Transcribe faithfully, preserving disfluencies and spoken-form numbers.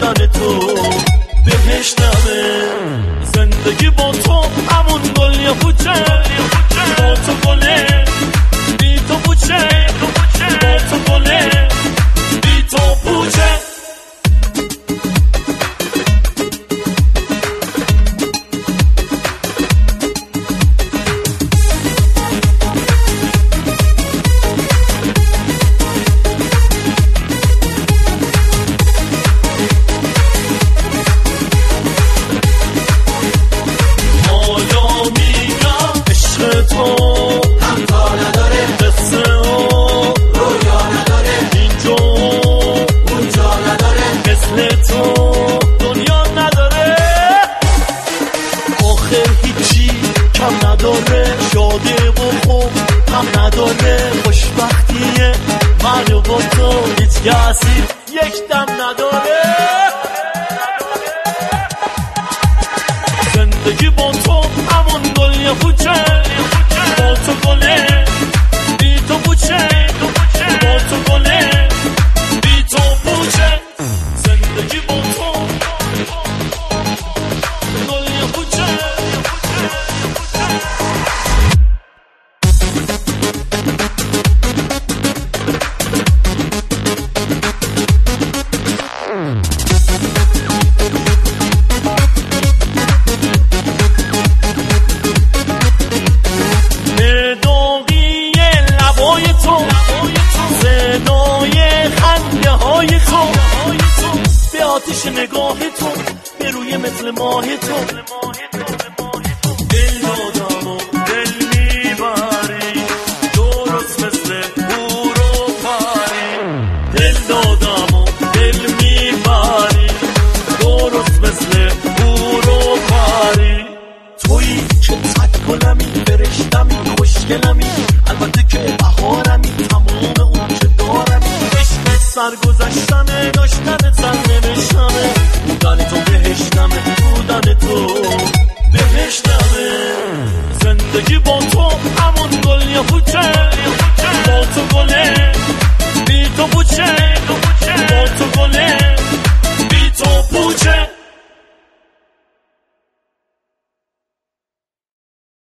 بودن تو بهشتمه. زندگی با تو همون گل یا پوچه، با تو گله بی تو پوچه، با تو گله بی تو پوچه. شاده و خوب هم نداره، خوشبختیه من و با تو هیچ کسی یک دم نداره. زندگی با تو همون گل یا پوچه، با تو گله بی تو پوچه، با تو گله بی تو پوچه. زندگی با تو گل یا پوچه. آتش نگاه تو به روی مثل ماه تو، دل دادم و دل میبری درست مثل هور و پری. دل دادم و دل میبری درست مثل هور و پری. تویی که صد گلمی فرشتمی خوشگلمی، البته که بهارمی تمام اون که دارمی. عشق سرگذشتمه داشتن زن نوشتمه، بودن تو بهشتمه، بودن تو بهشتمه. زندگی با تو همون گل یا پوچه، با تو گله بی تو پوچه، با تو گله